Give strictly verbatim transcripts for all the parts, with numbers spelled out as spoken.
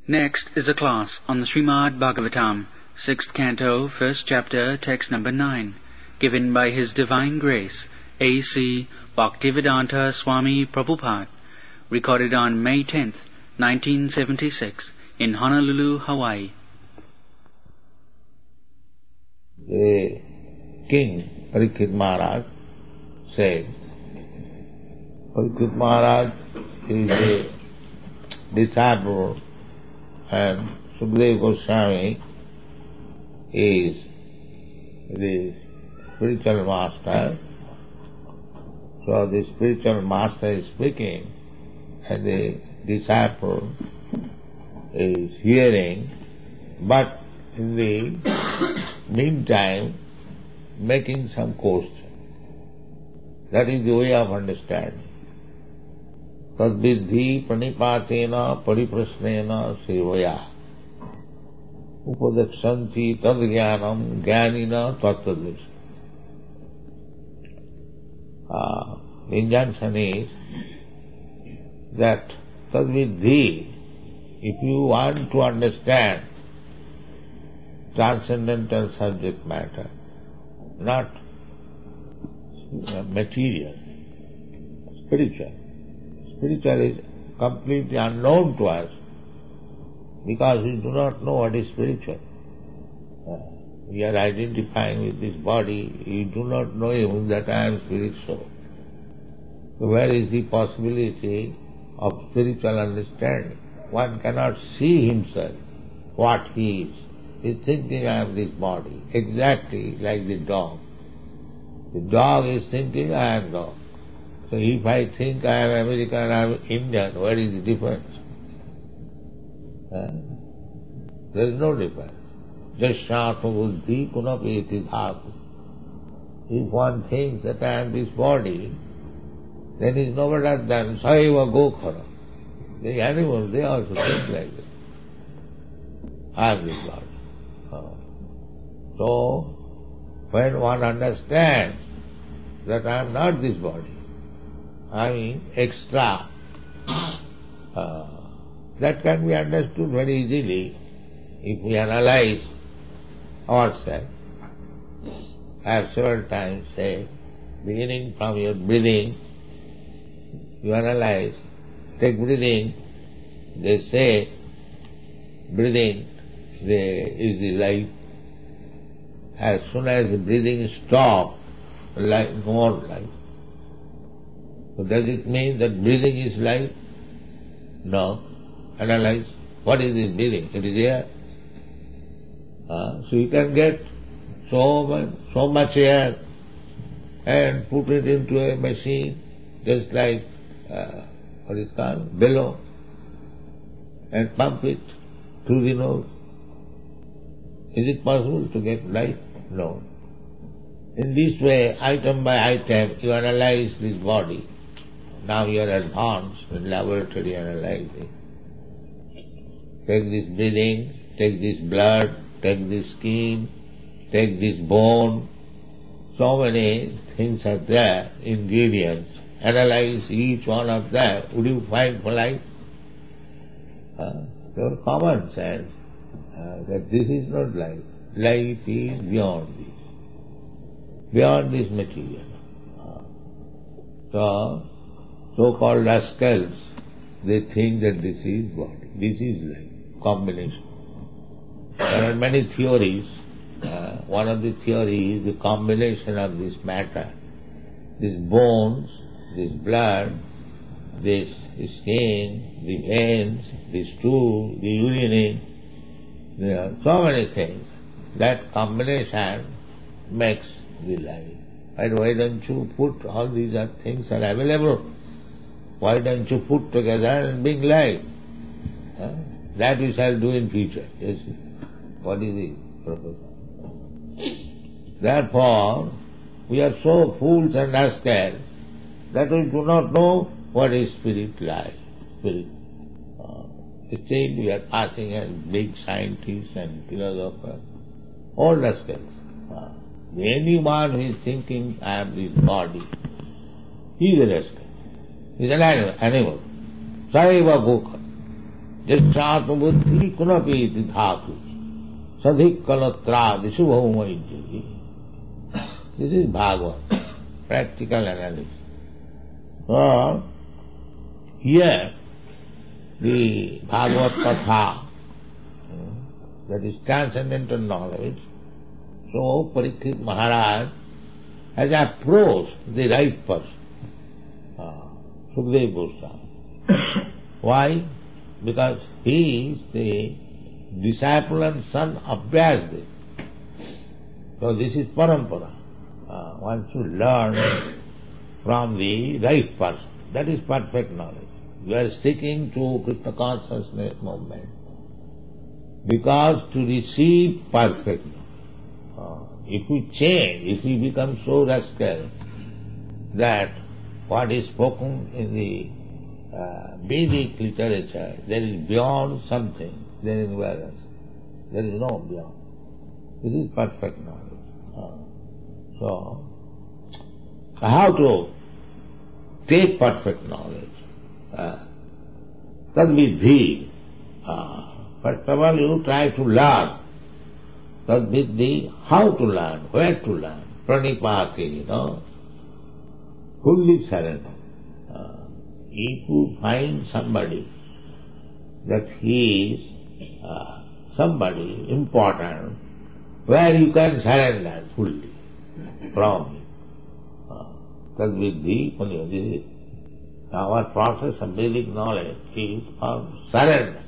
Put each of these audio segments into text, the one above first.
Next is a class on the Srimad Bhagavatam, sixth canto, first chapter, text number nine, given by His Divine Grace, A C Bhaktivedanta Swami Prabhupada, recorded on May tenth, nineteen seventy-six, in Honolulu, Hawaii. The king, Parikshit Maharaj, said, Parikshit Maharaj is a disciple and Sukadeva Goswami is the spiritual master. So the spiritual master is speaking and the disciple is hearing, but in the meantime making some question. That is the way of understanding. Tadvidhi pranipatena pariprasnena sevaya upadakshanti tadgyanam jnanina tattadrishya. Uh, the injunction is that tadvidhi, if you want to understand transcendental subject matter, not material, spiritual. Spiritual is completely unknown to us because we do not know what is spiritual. Uh, we are identifying with this body, we do not know even that I am spiritual. So where is the possibility of spiritual understanding? One cannot see himself, what he is. He is thinking I am this body, exactly like the dog. The dog is thinking I am dog. So if I think I am American, I am Indian, what is the difference? Uh, there is no difference. Jasyatma buddhi punapeti dhatu. If one thinks that I am this body, then it is no better than saiva gokhara. The animals, they also think like this. I am this body. Uh, so, when one understands that I am not this body, I mean extra, uh, that can be understood very easily if we analyze ourselves. I have several times said, beginning from your breathing, you analyze, take breathing, they say breathing is the life. As soon as the breathing stops, life, no more life. So does it mean that breathing is life? No. Analyze. What is this breathing? It is air. Uh, so you can get so much, so much air and put it into a machine, just like, uh, what is called, bellow, and pump it through the nose. Is it possible to get life? No. In this way, item by item, you analyze this body. Now you are advanced in laboratory analyzing. Take this breathing, take this blood, take this skin, take this bone. So many things are there, ingredients. Analyze each one of them. Would you find life? Uh, your common sense uh, that this is not life. Life is beyond this, beyond this material. Uh, so, so-called rascals, they think that this is body, this is life, combination. There are many theories. Uh, one of the theories is the combination of this matter, these bones, this blood, this skin, the veins, the stool, the urine, there are so many things. That combination makes the life. And why don't you put all these things are available? Why don't you put together and bring life? Huh? That we shall do in future. Yes. What is the purpose? Therefore, we are so fools and rascals that we do not know what is spirit life. Spirit. Uh, still we are passing as big scientists and philosophers. All rascals. Uh, anyone who is thinking, I am this body, he is a rascal. He is an animal. animal. Saiva Gokha. Jasyatma buddhi kunapi iti dhatu sadhik kalatra visubhaumaijyati. This is Bhagavad, practical analysis. So, here, the Bhagavad Katha, that is transcendental knowledge, so Parikshit Maharaj has approached the right person, uh, Sukadeva Goswami. Why? Because he is the disciple and son of Vyasadeva. So this is parampara. Uh, one should learn from the right person. That is perfect knowledge. You are sticking to Krishna consciousness movement because to receive perfect knowledge. Uh, if we change, if we become so rascal that what is spoken in the uh, Vedic literature, there is beyond something, there is whereas. There is no beyond. This is perfect knowledge. Uh, so, how to take perfect knowledge? Uh, Tad vidhi. Uh, first of all, you try to learn. Tad vidhi, how to learn, where to learn. Pranipati, you know. Fully surrender. Uh, if you find somebody that he is uh, somebody important, where you can surrender fully from him. Tad vidhi, this is our process of Vedic knowledge is of surrender.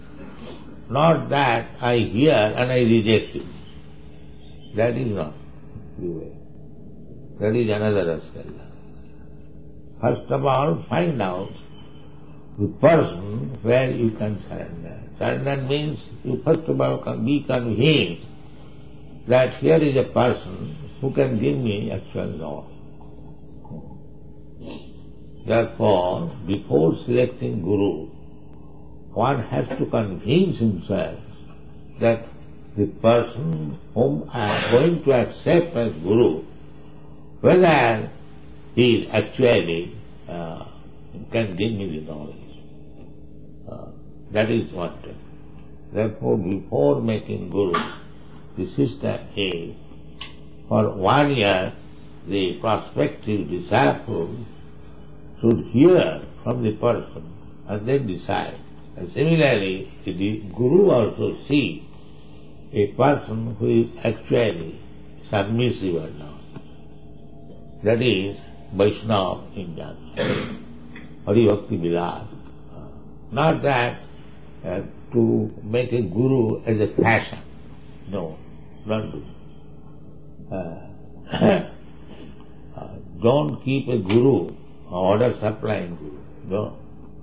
Not that I hear and I reject it. That is not the way. That is another rascal. First of all, find out the person where you can surrender. Surrender means you first of all can be convinced that here is a person who can give me actual knowledge. Therefore, before selecting Guru, one has to convince himself that the person whom I am going to accept as Guru, whether he is actually uh, can give me the knowledge. Uh, that is wanted. Therefore, before making Guru, the system is, for one year, the prospective disciple should hear from the person and then decide. And similarly, the Guru also sees a person who is actually submissive or not. That is Vaishnava in Jnana, Hari Bhakti Vilas. Not that uh, to make a Guru as a fashion. No, don't do it. Uh, uh, don't keep a Guru, order supplying Guru. Don't.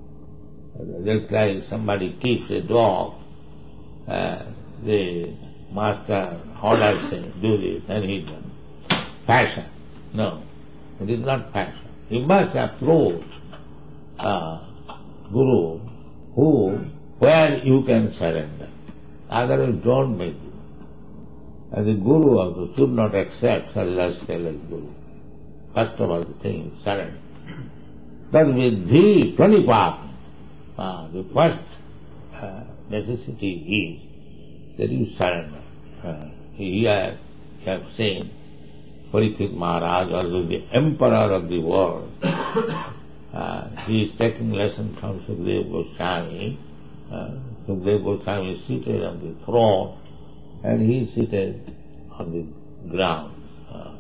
Just like somebody keeps a dog, uh, the master orders him, do this, and he does. Fashion. No, it is not fashion. You must approach uh, Guru who, where you can surrender. Otherwise, don't make it. And the Guru also should not accept such rascal as Guru. First of all, the thing is surrender. That vidhi pranipati. Uh, the first uh, necessity is that you surrender. Uh, here you have seen Parikshit Maharaj, also the emperor of the world. Uh, he is taking lesson from Sukadeva Goswami. Uh, Sukadeva Goswami is seated on the throne and he is seated on the ground, uh,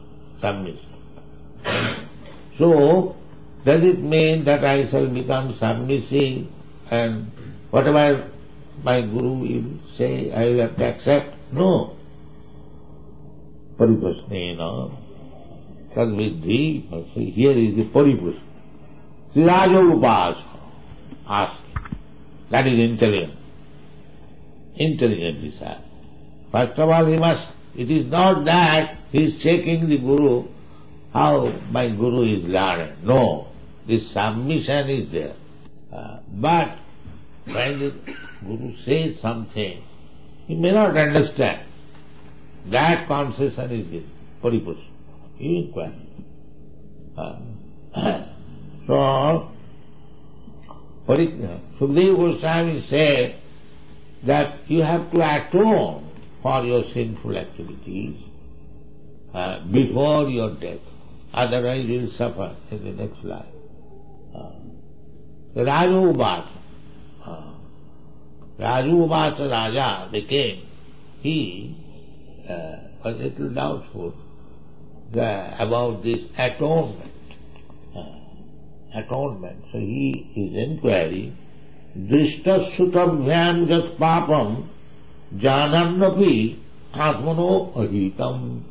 submissive. So, does it mean that I shall become submissive and whatever my Guru will say, I will have to accept? No. Pariprasnena, tadvidhi, here is the pariprasna. Siraja upasa, ask. That is intelligent. Intelligent desire. First of all, he must, it is not that he is checking the Guru, how my Guru is learned. No. This submission is there. Uh, but when the Guru says something, he may not understand. That concession is given. Pariprasna. You inquire. Uh, so, Sukadeva Goswami said that you have to atone for your sinful activities uh, before your death. Otherwise you will suffer in the next life. Uh, Raju Uvasa. Uh, Raju Uvasa Raja, the king, he uh, was a little doubtful the, about this atonement. Uh, atonement. So he, his inquiry, Drishta Sutabhyam Jat Papam Janannapi Atmano Ahitam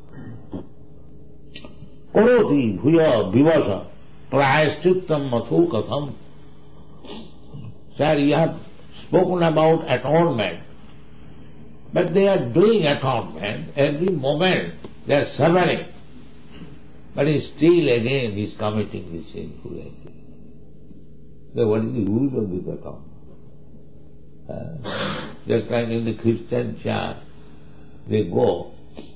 Karoti Bhuya Vivasa Prayashchittam Mathu Katham. Sir, you have spoken about atonement, but they are doing atonement every moment, they are suffering, but still again he is committing the sinful activity. So what is the use of this atonement? Uh, just like in the Christian church, they go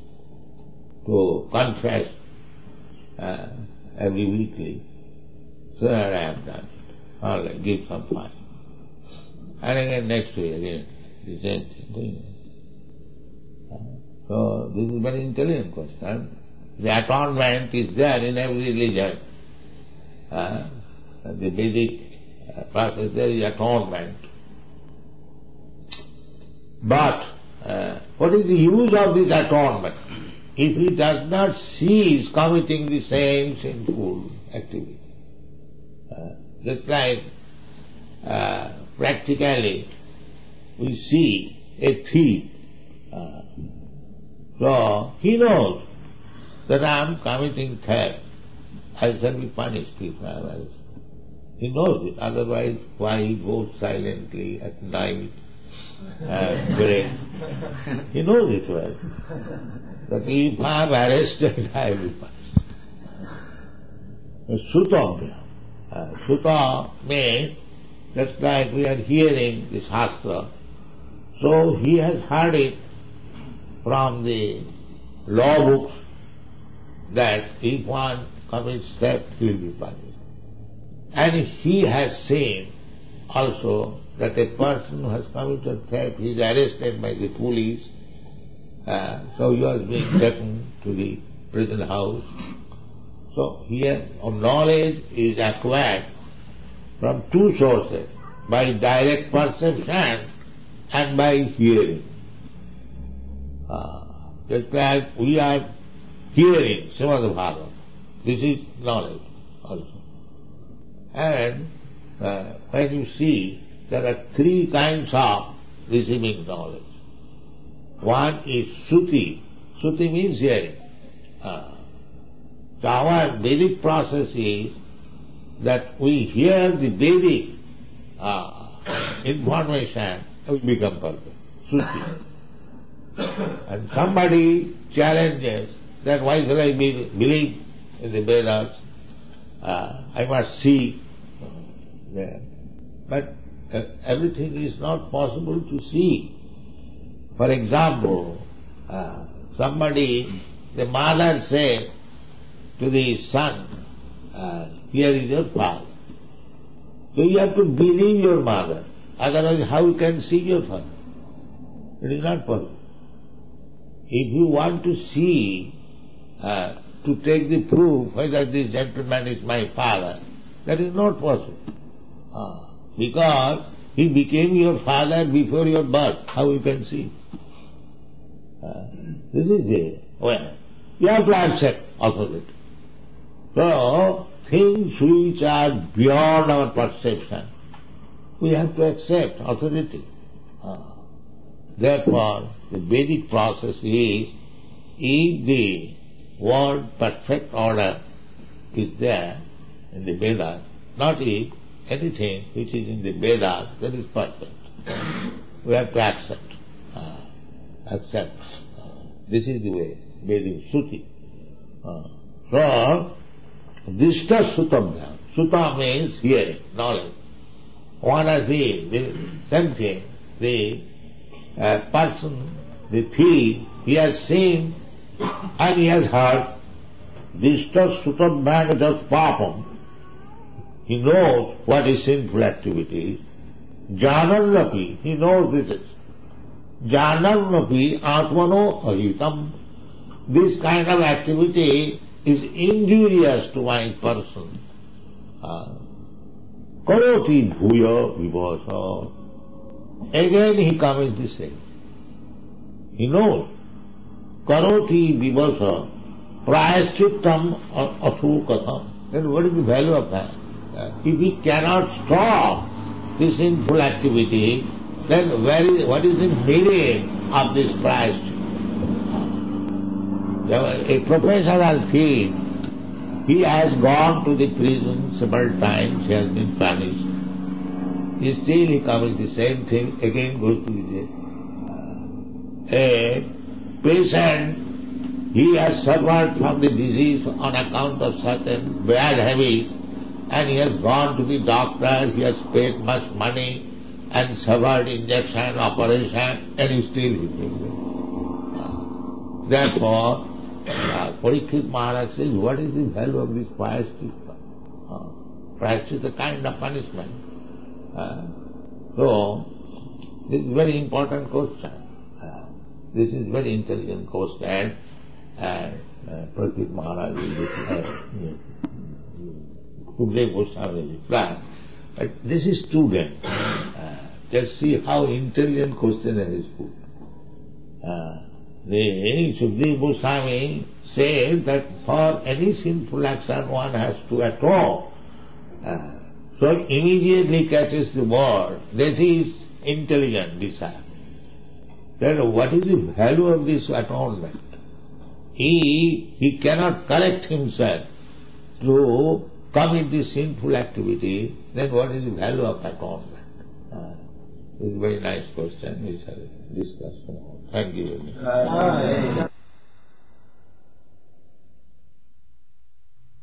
to confess uh, every weekly. So that I have done it. All right, give some fine. And again next week again, the same thing. So this is a very intelligent question. The atonement is there in every religion. Uh, the Vedic process, there is atonement. But uh, what is the use of this atonement? If he does not cease committing the same sinful activity. Uh, just like uh, practically we see a thief. Uh, so he knows that I am committing theft. I shall be punished if I am. He knows it, otherwise why he goes silently at night and break. He knows it well. That if I am arrested, I will be punished. Suta. Uh, Suta means, just like we are hearing the Shastra, so he has heard it from the law books that if one commits theft, he will be punished. And he has seen also that a person who has committed theft, he is arrested by the police, uh, so he was being taken to the prison house. So here knowledge is acquired from two sources, by direct perception and by hearing. Uh, just like we are hearing Srimad Bhagavatam, this is knowledge also. And uh, when you see, there are three kinds of receiving knowledge. One is Shruti. Shruti means hearing. Uh, so our Vedic process is that we hear the Vedic uh, information, we become perfect. Shruti. And somebody challenges that why shall I be, believe in the Vedas? Uh, I must see. Yeah. But uh, everything is not possible to see. For example, uh, somebody, the mother said to the son, uh, here is your father. So you have to believe your mother. Otherwise how you can see your father? It is not possible. If you want to see, uh, to take the proof whether this gentleman is my father, that is not possible. Uh, because he became your father before your birth. How you can see? Uh, this is the way. You have to accept authority. So, things which are beyond our perception, we have to accept authority. Uh, therefore, the Vedic process is, if the word perfect order is there in the Vedas, not if, anything which is in the Vedas, that is perfect. We have to accept. Uh, accept. Uh, this is the way, Vedic Shruti. Uh, so, Drishta Sutabhyam. Suta means hearing, knowledge. One has seen the same thing. The uh, person, the thief, he has seen and he has heard. Drishta Sutabhyam jat papam. he knows what is sinful activity. Jananapi, he knows this is. Jananapi atmano ahitam. This kind of activity is injurious to my person. Karoti bhuya vivasa. Again he commits the same. He knows. Karoti vivasa prayashchittam asukatam. Then what is the value of that? If he cannot stop this sinful activity, then where is, what is the meaning of this prayashchitta? A professional thief, he has gone to the prison several times, he has been punished. He still he commits the same thing, again goes to the jail. A patient, he has suffered from the disease on account of certain bad habits, and he has gone to the doctor, he has paid much money and suffered injection, operation, and he still he takes it. Therefore, uh, Parikshit Maharaj says, what is the value of this prayashchitta? Uh, prayashchitta is a kind of punishment. Uh, so, this is a very important question. Uh, this is a very intelligent question, and uh, Parikshit Maharaj will reply. Sukadeva Goswami will reply. But this is student. Uh, just see how intelligent question is put. Uh, the Sukadeva Goswami says that for any sinful action one has to atone. Uh, so immediately catches the word. This is intelligent desire. Then what is the value of this atonement? He, he cannot correct himself to commit this sinful activity, then what is the value of atonement? Uh, it's a very nice question. We shall discuss tomorrow. Thank you.